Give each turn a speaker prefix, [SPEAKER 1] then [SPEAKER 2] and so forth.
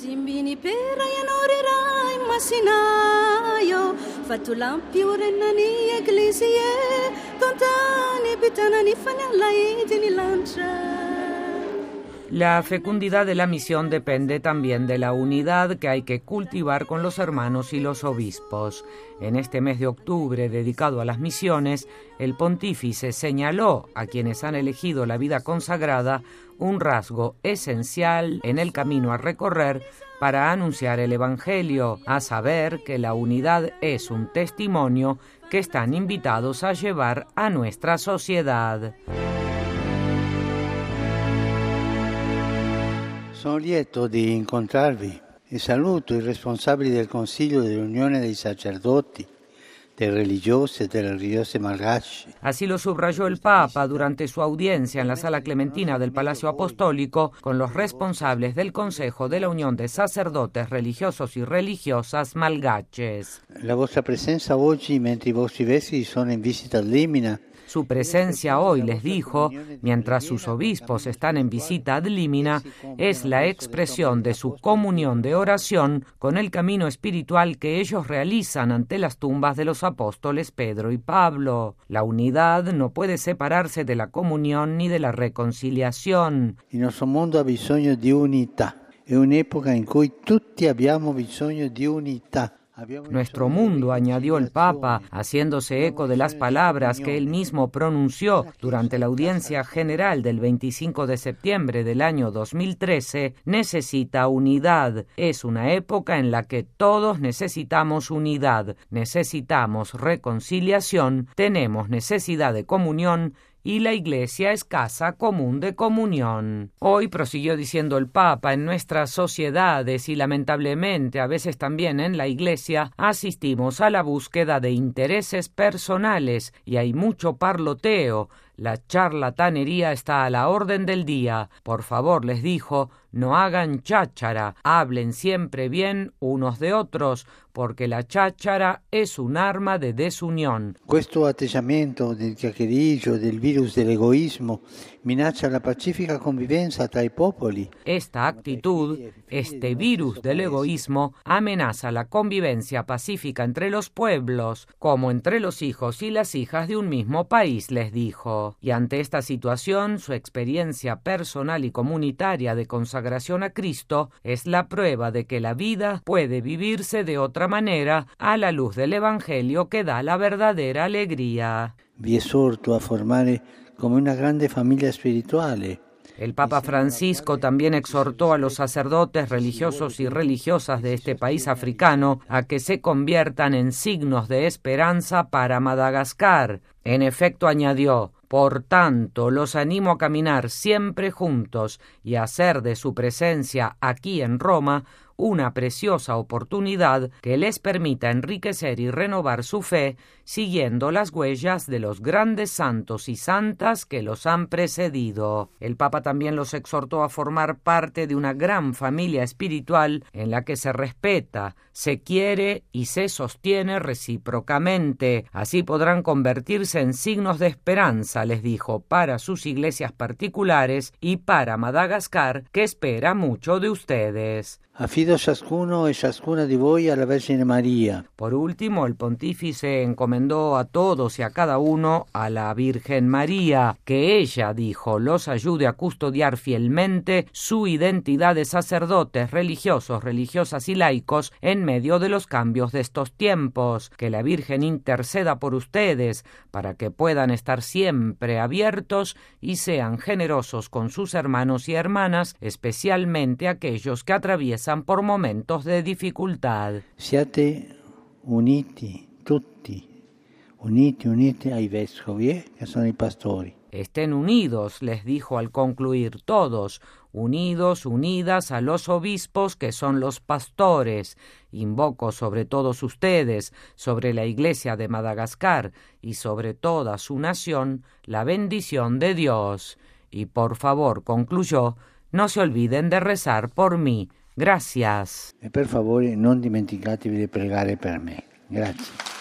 [SPEAKER 1] Jimbini pera yanorirai masinayo fatulampi urenani eglisie tontani bitanani fanalai dinilancha.
[SPEAKER 2] La fecundidad de la misión depende también de la unidad que hay que cultivar con los hermanos y los obispos. En este mes de octubre, dedicado a las misiones, el pontífice señaló a quienes han elegido la vida consagrada un rasgo esencial en el camino a recorrer para anunciar el Evangelio, a saber que la unidad es un testimonio que están invitados a llevar a nuestra sociedad.
[SPEAKER 3] Sono lieto di incontrarvi e saluto i responsabili del Consiglio dell'Unione dei Sacerdoti, dei religiosi e delle religiose malgache.
[SPEAKER 2] Así lo subrayó el Papa durante su audiencia en la Sala Clementina del Palacio Apostólico con los responsables del Consejo de la Unión de Sacerdotes Religiosos y Religiosas Malgaches.
[SPEAKER 3] La vostra presenza oggi, mentre i vostri vescovi sono in visita a Limina.
[SPEAKER 2] Su presencia hoy, les dijo, mientras sus obispos están en visita ad limina, es la expresión de su comunión de oración con el camino espiritual que ellos realizan ante las tumbas de los apóstoles Pedro y Pablo. La unidad no puede separarse de la comunión ni de la reconciliación.
[SPEAKER 3] Il nostro mondo ha bisogno di unità. È un'epoca in cui tutti abbiamo bisogno di unità.
[SPEAKER 2] Nuestro mundo, añadió el Papa, haciéndose eco de las palabras que él mismo pronunció durante la audiencia general del 25 de septiembre del año 2013, necesita unidad. Es una época en la que todos necesitamos unidad, necesitamos reconciliación, tenemos necesidad de comunión, y la Iglesia es casa común de comunión. Hoy, prosiguió diciendo el Papa, en nuestras sociedades y lamentablemente a veces también en la Iglesia, asistimos a la búsqueda de intereses personales y hay mucho parloteo. La charlatanería está a la orden del día. Por favor, les dijo, no hagan cháchara, hablen siempre bien unos de otros, porque la cháchara es un arma de desunión.
[SPEAKER 3] Questo atteggiamento del chiacchiericcio, del virus dell'egoismo, minaccia la pacifica convivenza tra i popoli.
[SPEAKER 2] Esta actitud, este virus del egoísmo, amenaza la convivencia pacífica entre los pueblos, como entre los hijos y las hijas de un mismo país, les dijo. Y ante esta situación, su experiencia personal y comunitaria de consagración a Cristo es la prueba de que la vida puede vivirse de otra manera a la luz del Evangelio que da la verdadera alegría.
[SPEAKER 3] Vi esorto a formare come una grande famiglia spirituale.
[SPEAKER 2] El Papa Francisco también exhortó a los sacerdotes religiosos y religiosas de este país africano a que se conviertan en signos de esperanza para Madagascar. En efecto, añadió, por tanto, los animo a caminar siempre juntos y a hacer de su presencia aquí en Roma una preciosa oportunidad que les permita enriquecer y renovar su fe siguiendo las huellas de los grandes santos y santas que los han precedido. El Papa también los exhortó a formar parte de una gran familia espiritual en la que se respeta, se quiere y se sostiene recíprocamente. Así podrán convertirse en signos de esperanza, les dijo, para sus iglesias particulares y para Madagascar, que espera mucho de ustedes.
[SPEAKER 3] Affido ciascuno e ciascuna di voi alla Vergine Maria.
[SPEAKER 2] Por último, el pontífice encomendó a todos y a cada uno a la Virgen María, que ella, dijo, los ayude a custodiar fielmente su identidad de sacerdotes religiosos, religiosas y laicos en medio de los cambios de estos tiempos, que la Virgen interceda por ustedes para que puedan estar siempre abiertos y sean generosos con sus hermanos y hermanas, especialmente aquellos que atraviesan por momentos de dificultad.
[SPEAKER 3] Siate uniti, tutti, uniti ai vescovi, che sono i pastori.
[SPEAKER 2] Estén unidos, les dijo al concluir, todos, unidos, unidas a los obispos que son los pastores. Invoco sobre todos ustedes, sobre la Iglesia de Madagascar y sobre toda su nación, la bendición de Dios. Y por favor, concluyó, no se olviden de rezar por mí. Gracias.
[SPEAKER 3] E per favore non dimenticatevi di pregare per me. Grazie.